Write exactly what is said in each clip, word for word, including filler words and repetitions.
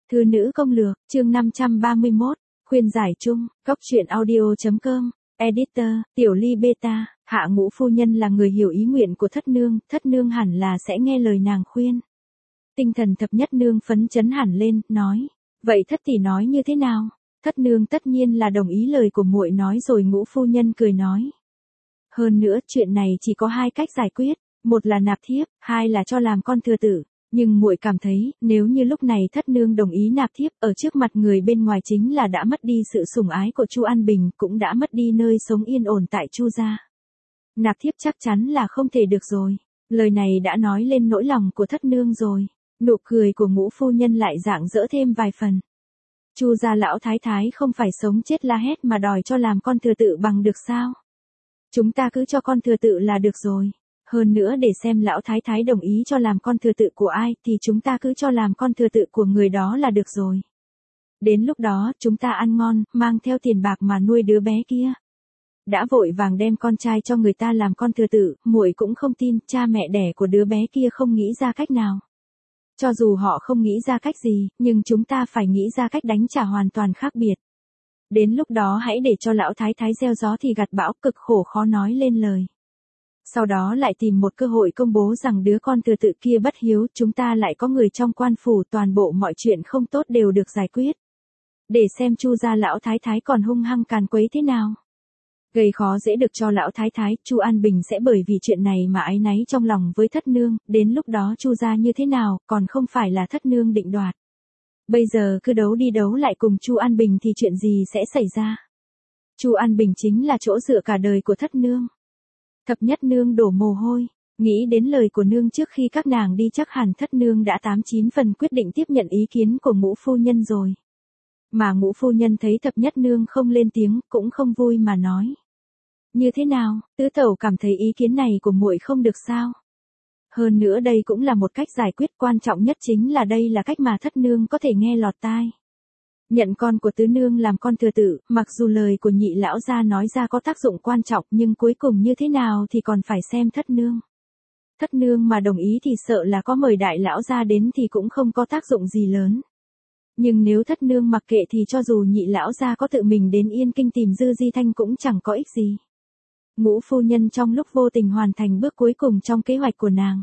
Thư nữ công lược, chương năm trăm ba mươi mốt, khuyên giải chung, góc truyện audio.com, editor, Tiểu Ly Beta, Hạ Ngũ phu nhân là người hiểu ý nguyện của thất nương, thất nương hẳn là sẽ nghe lời nàng khuyên. Tinh thần thập nhất nương phấn chấn hẳn lên, nói, vậy thất tỷ nói như thế nào? Thất nương tất nhiên là đồng ý lời của muội nói rồi. Ngũ phu nhân cười nói. Hơn nữa, chuyện này chỉ có hai cách giải quyết, một là nạp thiếp, hai là cho làm con thừa tử. Nhưng muội cảm thấy, nếu như lúc này thất nương đồng ý nạp thiếp, ở trước mặt người bên ngoài chính là đã mất đi sự sủng ái của Chu An Bình, cũng đã mất đi nơi sống yên ổn tại Chu gia. Nạp thiếp chắc chắn là không thể được rồi. Lời này đã nói lên nỗi lòng của thất nương rồi. Nụ cười của Ngũ phu nhân lại rạng rỡ thêm vài phần. Chu gia lão thái thái không phải sống chết la hét mà đòi cho làm con thừa tự bằng được sao? Chúng ta cứ cho con thừa tự là được rồi. Hơn nữa để xem lão thái thái đồng ý cho làm con thừa tự của ai thì chúng ta cứ cho làm con thừa tự của người đó là được rồi. Đến lúc đó chúng ta ăn ngon, mang theo tiền bạc mà nuôi đứa bé kia. Đã vội vàng đem con trai cho người ta làm con thừa tự, muội cũng không tin cha mẹ đẻ của đứa bé kia không nghĩ ra cách nào. Cho dù họ không nghĩ ra cách gì, nhưng chúng ta phải nghĩ ra cách đánh trả hoàn toàn khác biệt. Đến lúc đó hãy để cho lão thái thái gieo gió thì gặt bão, cực khổ khó nói lên lời. Sau đó lại tìm một cơ hội công bố rằng đứa con thừa tự kia bất hiếu, chúng ta lại có người trong quan phủ, toàn bộ mọi chuyện không tốt đều được giải quyết. Để xem Chu gia lão thái thái còn hung hăng càn quấy thế nào. Gây khó dễ được cho lão thái thái, Chu An Bình sẽ bởi vì chuyện này mà áy náy trong lòng với thất nương, đến lúc đó Chu gia như thế nào, còn không phải là thất nương định đoạt. Bây giờ cứ đấu đi đấu lại cùng Chu An Bình thì chuyện gì sẽ xảy ra? Chu An Bình chính là chỗ dựa cả đời của thất nương. Thập nhất nương đổ mồ hôi, nghĩ đến lời của nương trước khi các nàng đi chắc hẳn thất nương đã tám chín phần quyết định tiếp nhận ý kiến của Ngũ phu nhân rồi. Mà Ngũ phu nhân thấy thập nhất nương không lên tiếng, cũng không vui mà nói. Như thế nào, tứ tẩu cảm thấy ý kiến này của muội không được sao? Hơn nữa đây cũng là một cách giải quyết, quan trọng nhất chính là đây là cách mà thất nương có thể nghe lọt tai. Nhận con của tứ nương làm con thừa tử, mặc dù lời của nhị lão gia nói ra có tác dụng quan trọng nhưng cuối cùng như thế nào thì còn phải xem thất nương. Thất nương mà đồng ý thì sợ là có mời đại lão gia đến thì cũng không có tác dụng gì lớn. Nhưng nếu thất nương mặc kệ thì cho dù nhị lão gia có tự mình đến Yên Kinh tìm Dư Di Thanh cũng chẳng có ích gì. Ngũ phu nhân trong lúc vô tình hoàn thành bước cuối cùng trong kế hoạch của nàng.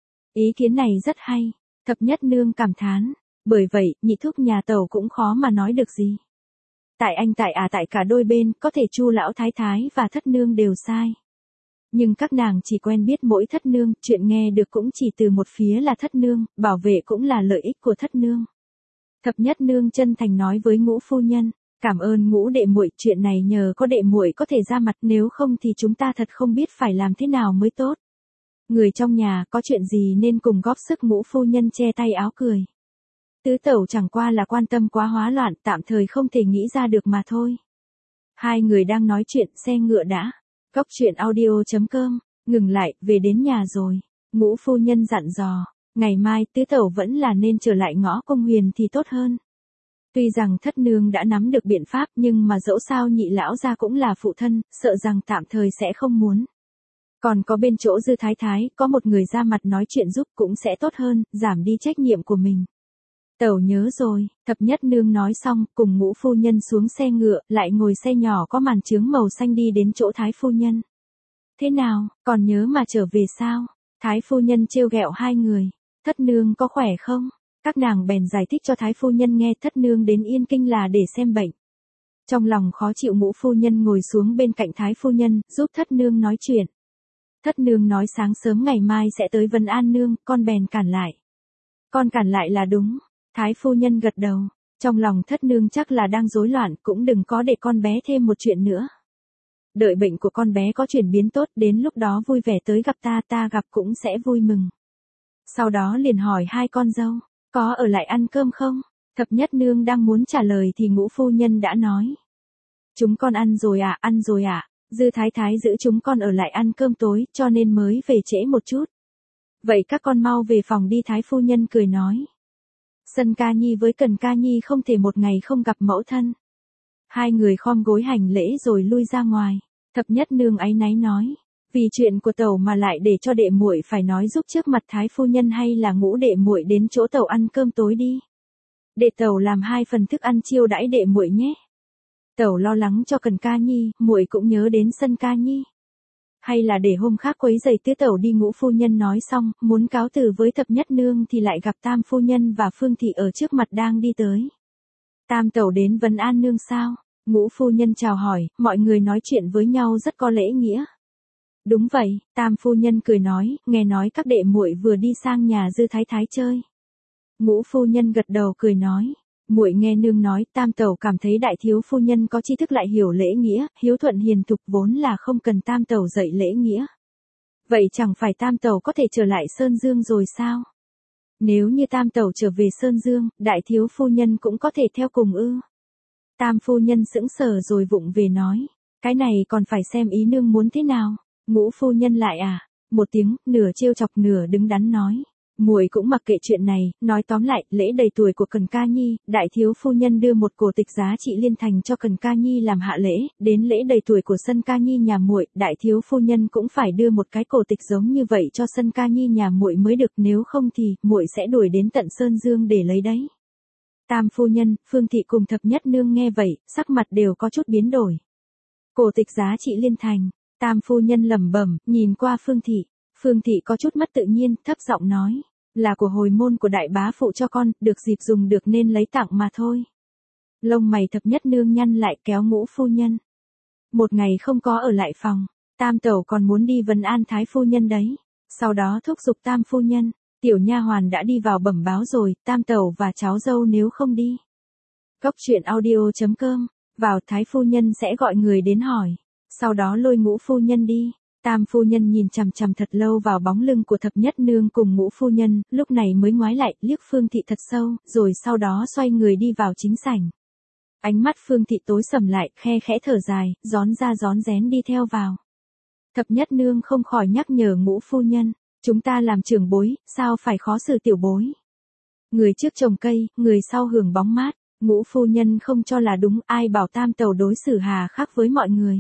Ý kiến này rất hay, thập nhất nương cảm thán. Bởi vậy, nhị thúc nhà tẩu cũng khó mà nói được gì. Tại anh tại à tại cả đôi bên, có thể Chu lão thái thái và thất nương đều sai. Nhưng các nàng chỉ quen biết mỗi thất nương, chuyện nghe được cũng chỉ từ một phía là thất nương, bảo vệ cũng là lợi ích của thất nương. Thập nhất nương chân thành nói với Ngũ phu nhân, cảm ơn Ngũ đệ muội, chuyện này nhờ có đệ muội có thể ra mặt, nếu không thì chúng ta thật không biết phải làm thế nào mới tốt. Người trong nhà có chuyện gì nên cùng góp sức. Ngũ phu nhân che tay áo cười. Tứ tẩu chẳng qua là quan tâm quá hóa loạn, tạm thời không thể nghĩ ra được mà thôi. Hai người đang nói chuyện, xe ngựa đã. Góc truyện audio.com, ngừng lại, về đến nhà rồi. Ngũ phu nhân dặn dò, ngày mai tứ tẩu vẫn là nên trở lại ngõ Công Huyền thì tốt hơn. Tuy rằng thất nương đã nắm được biện pháp nhưng mà dẫu sao nhị lão gia cũng là phụ thân, sợ rằng tạm thời sẽ không muốn. Còn có bên chỗ Dư Thái Thái, có một người ra mặt nói chuyện giúp cũng sẽ tốt hơn, giảm đi trách nhiệm của mình. Tẩu nhớ rồi, thập nhất nương nói xong, cùng Ngũ phu nhân xuống xe ngựa, lại ngồi xe nhỏ có màn chướng màu xanh đi đến chỗ Thái phu nhân. Thế nào, còn nhớ mà trở về sao? Thái phu nhân trêu ghẹo hai người. Thất nương có khỏe không? Các nàng bèn giải thích cho Thái phu nhân nghe thất nương đến Yên Kinh là để xem bệnh. Trong lòng khó chịu, Ngũ phu nhân ngồi xuống bên cạnh Thái phu nhân, giúp thất nương nói chuyện. Thất nương nói sáng sớm ngày mai sẽ tới Vân An nương, con bèn cản lại. Con cản lại là đúng. Thái phu nhân gật đầu, trong lòng thất nương chắc là đang rối loạn, cũng đừng có để con bé thêm một chuyện nữa. Đợi bệnh của con bé có chuyển biến tốt, đến lúc đó vui vẻ tới gặp ta, ta gặp cũng sẽ vui mừng. Sau đó liền hỏi hai con dâu, có ở lại ăn cơm không? Thập nhất nương đang muốn trả lời thì Ngũ phu nhân đã nói. Chúng con ăn rồi ạ, à, ăn rồi ạ. À. Dư Thái Thái giữ chúng con ở lại ăn cơm tối, cho nên mới về trễ một chút. Vậy các con mau về phòng đi. Thái phu nhân cười nói. Sân Ca Nhi với Cần Ca Nhi không thể một ngày không gặp mẫu thân. Hai người khom gối hành lễ rồi lui ra ngoài. Thập nhất nương áy náy nói, vì chuyện của tẩu mà lại để cho đệ muội phải nói giúp trước mặt Thái phu nhân, hay là Ngũ đệ muội đến chỗ tẩu ăn cơm tối đi. Để tẩu làm hai phần thức ăn chiêu đãi đệ muội nhé. Tẩu lo lắng cho Cần Ca Nhi, muội cũng nhớ đến Sân Ca Nhi. Hay là để hôm khác quấy giày tía tẩu đi. Ngũ phu nhân nói xong, muốn cáo từ với thập nhất nương thì lại gặp Tam phu nhân và Phương thị ở trước mặt đang đi tới. Tam tẩu đến vấn an nương sao? Ngũ phu nhân chào hỏi, mọi người nói chuyện với nhau rất có lễ nghĩa. Đúng vậy, Tam phu nhân cười nói, nghe nói các đệ muội vừa đi sang nhà Dư Thái Thái chơi. Ngũ phu nhân gật đầu cười nói, muội nghe nương nói, Tam tẩu cảm thấy đại thiếu phu nhân có tri thức lại hiểu lễ nghĩa, hiếu thuận hiền thục vốn là không cần Tam tẩu dạy lễ nghĩa. Vậy chẳng phải Tam tẩu có thể trở lại Sơn Dương rồi sao? Nếu như Tam tẩu trở về Sơn Dương, đại thiếu phu nhân cũng có thể theo cùng ư? Tam phu nhân sững sờ rồi vụng về nói, cái này còn phải xem ý nương muốn thế nào. Ngũ phu nhân lại à, một tiếng, nửa trêu chọc nửa đứng đắn nói, muội cũng mặc kệ chuyện này, nói tóm lại, lễ đầy tuổi của Cần Ca Nhi, đại thiếu phu nhân đưa một cổ tịch giá trị liên thành cho Cần Ca Nhi làm hạ lễ, đến lễ đầy tuổi của Sân Ca Nhi nhà muội, đại thiếu phu nhân cũng phải đưa một cái cổ tịch giống như vậy cho Sân Ca Nhi nhà muội mới được, nếu không thì muội sẽ đuổi đến tận Sơn Dương để lấy đấy. Tam phu nhân, Phương thị cùng thập nhất nương nghe vậy, sắc mặt đều có chút biến đổi. Cổ tịch giá trị liên thành, Tam phu nhân lẩm bẩm, nhìn qua Phương thị. Phương thị có chút mất tự nhiên, thấp giọng nói, là của hồi môn của đại bá phụ cho con, được dịp dùng được nên lấy tặng mà thôi. Lông mày thập nhất nương nhăn lại kéo Ngũ phu nhân. Một ngày không có ở lại phòng, Tam tẩu còn muốn đi vấn an Thái phu nhân đấy. Sau đó thúc giục Tam phu nhân, tiểu nha hoàn đã đi vào bẩm báo rồi, Tam tẩu và cháu dâu nếu không đi. Cốc truyện audio chấm com, vào Thái phu nhân sẽ gọi người đến hỏi. Sau đó lôi Ngũ phu nhân đi. Tam phu nhân nhìn chằm chằm thật lâu vào bóng lưng của thập nhất nương cùng Ngũ phu nhân, lúc này mới ngoái lại, liếc Phương thị thật sâu, rồi sau đó xoay người đi vào chính sảnh. Ánh mắt Phương thị tối sầm lại, khe khẽ thở dài, rón ra rón rén đi theo vào. Thập nhất nương không khỏi nhắc nhở Ngũ phu nhân, chúng ta làm trưởng bối, sao phải khó xử tiểu bối. Người trước trồng cây, người sau hưởng bóng mát. Ngũ phu nhân không cho là đúng, ai bảo Tam tẩu đối xử hà khắc với mọi người.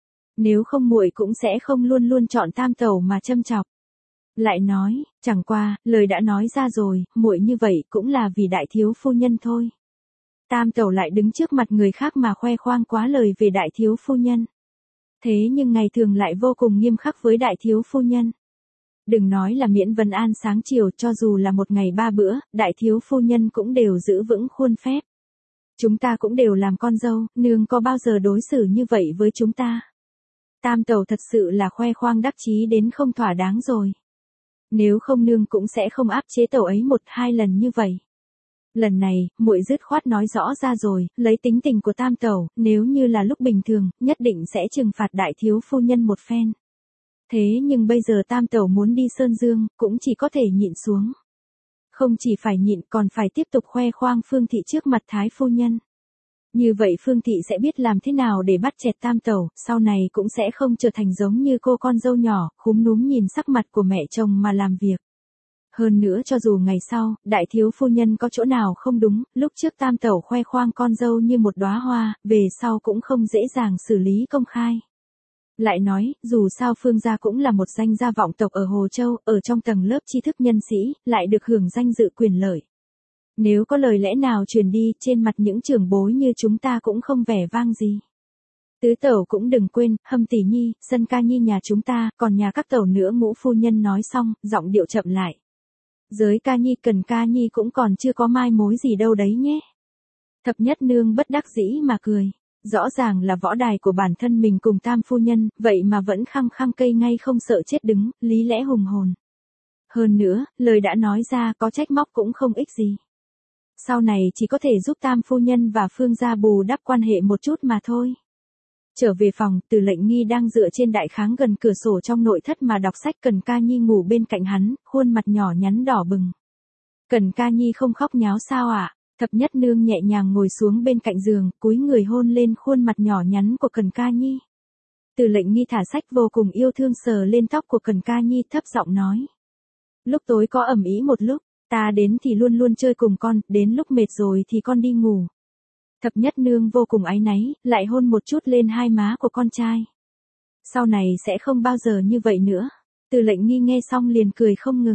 Nếu không muội cũng sẽ không luôn luôn chọn Tam tẩu mà châm chọc. Lại nói, chẳng qua, lời đã nói ra rồi, muội như vậy cũng là vì đại thiếu phu nhân thôi. Tam tẩu lại đứng trước mặt người khác mà khoe khoang quá lời về đại thiếu phu nhân. Thế nhưng ngày thường lại vô cùng nghiêm khắc với đại thiếu phu nhân. Đừng nói là miễn vấn an sáng chiều, cho dù là một ngày ba bữa, đại thiếu phu nhân cũng đều giữ vững khuôn phép. Chúng ta cũng đều làm con dâu, nương có bao giờ đối xử như vậy với chúng ta. Tam tẩu thật sự là khoe khoang đắc chí đến không thỏa đáng rồi. Nếu không nương cũng sẽ không áp chế tẩu ấy một hai lần như vậy. Lần này, muội dứt khoát nói rõ ra rồi, lấy tính tình của Tam tẩu, nếu như là lúc bình thường, nhất định sẽ trừng phạt đại thiếu phu nhân một phen. Thế nhưng bây giờ Tam tẩu muốn đi Sơn Dương, cũng chỉ có thể nhịn xuống. Không chỉ phải nhịn còn phải tiếp tục khoe khoang Phương thị trước mặt Thái phu nhân. Như vậy Phương thị sẽ biết làm thế nào để bắt chẹt Tam tẩu, sau này cũng sẽ không trở thành giống như cô con dâu nhỏ, khúm núm nhìn sắc mặt của mẹ chồng mà làm việc. Hơn nữa cho dù ngày sau, đại thiếu phu nhân có chỗ nào không đúng, lúc trước Tam tẩu khoe khoang con dâu như một đóa hoa, về sau cũng không dễ dàng xử lý công khai. Lại nói, dù sao Phương gia cũng là một danh gia vọng tộc ở Hồ Châu, ở trong tầng lớp tri thức nhân sĩ, lại được hưởng danh dự quyền lợi. Nếu có lời lẽ nào truyền đi, trên mặt những trưởng bối như chúng ta cũng không vẻ vang gì. Tứ tẩu cũng đừng quên, Hâm tỷ nhi, Sân Ca Nhi nhà chúng ta, còn nhà các tẩu nữa. Ngũ phu nhân nói xong, giọng điệu chậm lại. Giới Ca Nhi Cần Ca Nhi cũng còn chưa có mai mối gì đâu đấy nhé. Thập nhất nương bất đắc dĩ mà cười. Rõ ràng là võ đài của bản thân mình cùng Tam phu nhân, vậy mà vẫn khăng khăng cây ngay không sợ chết đứng, lý lẽ hùng hồn. Hơn nữa, lời đã nói ra có trách móc cũng không ích gì. Sau này chỉ có thể giúp Tam phu nhân và Phương gia bù đắp quan hệ một chút mà thôi. Trở về phòng, Từ Lệnh Nghi đang dựa trên đại kháng gần cửa sổ trong nội thất mà đọc sách. Cần Ca Nhi ngủ bên cạnh hắn, khuôn mặt nhỏ nhắn đỏ bừng. Cần Ca Nhi không khóc nháo sao ạ? À? Thập nhất nương nhẹ nhàng ngồi xuống bên cạnh giường, cúi người hôn lên khuôn mặt nhỏ nhắn của Cần Ca Nhi. Từ Lệnh Nghi thả sách vô cùng yêu thương sờ lên tóc của Cần Ca Nhi, thấp giọng nói. Lúc tối có ầm ĩ một lúc, ta đến thì luôn luôn chơi cùng con, đến lúc mệt rồi thì con đi ngủ. Thập nhất nương vô cùng áy náy, lại hôn một chút lên hai má của con trai. Sau này sẽ không bao giờ như vậy nữa. Từ Lệnh Nghi nghe xong liền cười không ngừng.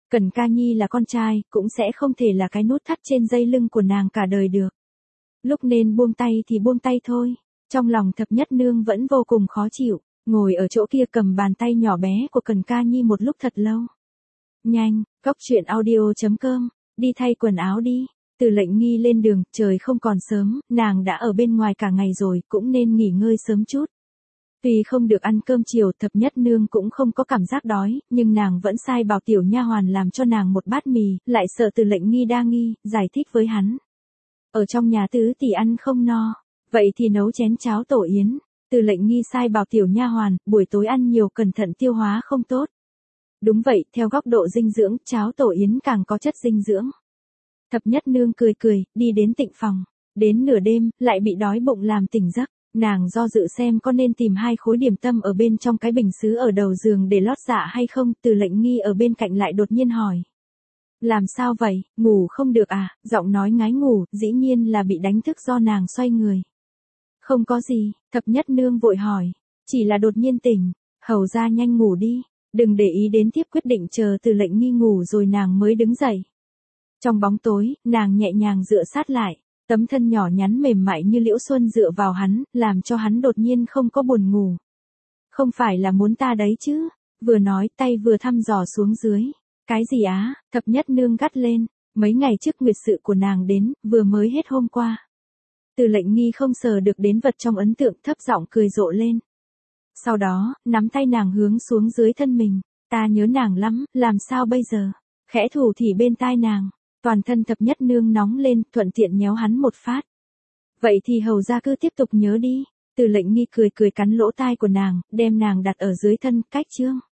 Cẩn Ca Nhi là con trai, cũng sẽ không thể là cái nút thắt trên dây lưng của nàng cả đời được. Lúc nên buông tay thì buông tay thôi. Trong lòng Thập Nhất Nương vẫn vô cùng khó chịu, ngồi ở chỗ kia cầm bàn tay nhỏ bé của Cẩn Ca Nhi một lúc thật lâu. Nhanh, cốc truyện audio chấm com, đi thay quần áo đi. Từ Lệnh Nghi lên đường, trời không còn sớm, nàng đã ở bên ngoài cả ngày rồi, cũng nên nghỉ ngơi sớm chút. Tuy không được ăn cơm chiều, Thập Nhất Nương cũng không có cảm giác đói, nhưng nàng vẫn sai bảo tiểu nha hoàn làm cho nàng một bát mì, lại sợ Từ Lệnh Nghi đa nghi, giải thích với hắn. Ở trong nhà tứ tỷ ăn không no, vậy thì nấu chén cháo tổ yến. Từ Lệnh Nghi sai bảo tiểu nha hoàn, buổi tối ăn nhiều cẩn thận tiêu hóa không tốt. Đúng vậy, theo góc độ dinh dưỡng, cháo tổ yến càng có chất dinh dưỡng. Thập Nhất Nương cười cười, đi đến tịnh phòng. Đến nửa đêm, lại bị đói bụng làm tỉnh giấc. Nàng do dự xem có nên tìm hai khối điểm tâm ở bên trong cái bình sứ ở đầu giường để lót dạ hay không. Từ Lệnh Nghi ở bên cạnh lại đột nhiên hỏi. Làm sao vậy, ngủ không được à? Giọng nói ngái ngủ, dĩ nhiên là bị đánh thức do nàng xoay người. Không có gì, Thập Nhất Nương vội hỏi. Chỉ là đột nhiên tỉnh, hầu ra nhanh ngủ đi. Đừng để ý đến tiếp, quyết định chờ Từ Lệnh Nghi ngủ rồi nàng mới đứng dậy. Trong bóng tối, nàng nhẹ nhàng dựa sát lại, tấm thân nhỏ nhắn mềm mại như liễu xuân dựa vào hắn, làm cho hắn đột nhiên không có buồn ngủ. Không phải là muốn ta đấy chứ? Vừa nói tay vừa thăm dò xuống dưới. Cái gì á? Thập Nhất Nương gắt lên, mấy ngày trước nguyệt sự của nàng đến, vừa mới hết hôm qua. Từ Lệnh Nghi không sờ được đến vật trong ấn tượng, thấp giọng cười rộ lên. Sau đó, nắm tay nàng hướng xuống dưới thân mình. Ta nhớ nàng lắm, làm sao bây giờ? Khẽ thủ thì bên tai nàng. Toàn thân Thập Nhất Nương nóng lên, thuận tiện nhéo hắn một phát. Vậy thì hầu ra cứ tiếp tục nhớ đi. Từ Lệnh Nghi cười cười cắn lỗ tai của nàng, đem nàng đặt ở dưới thân, cách chương.